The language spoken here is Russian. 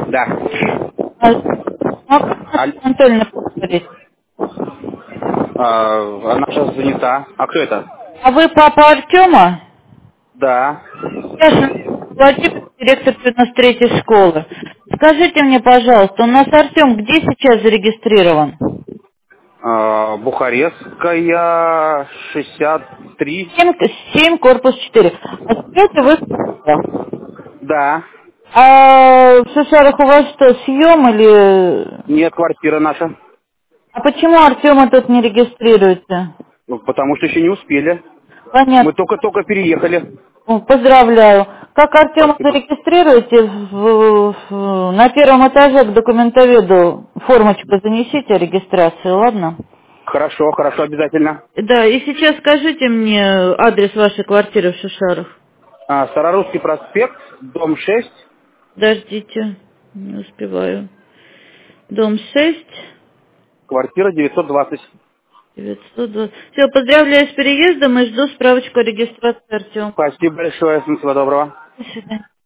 Да. А, могу с Аль- Анатольевной поговорить? Она сейчас занята. А кто это? А вы папа Артема? Да. Я Владимир, директор 93-й школы. Скажите мне, пожалуйста, у нас Артем где сейчас зарегистрирован? Бухарестская, 63. 7, корпус 4. А живете вы в Шушарах? Да. А в Шушарах у вас что, съем или... Нет, квартира наша. А почему Артема тут не регистрируется? Ну, потому что еще не успели. Мы Понятно. только-только переехали. О, поздравляю. Как Артема Спасибо. зарегистрируете, на первом этаже к документоведу формочку занесите о регистрации, ладно? Хорошо, хорошо, обязательно. Да, и сейчас скажите мне адрес вашей квартиры в Шушарах. Старорусский проспект, дом 6, Подождите, не успеваю. Дом 6, квартира 920. 920. Все, поздравляю с переездом и жду справочку о регистрации, Артем. Спасибо большое, всего доброго. До свидания.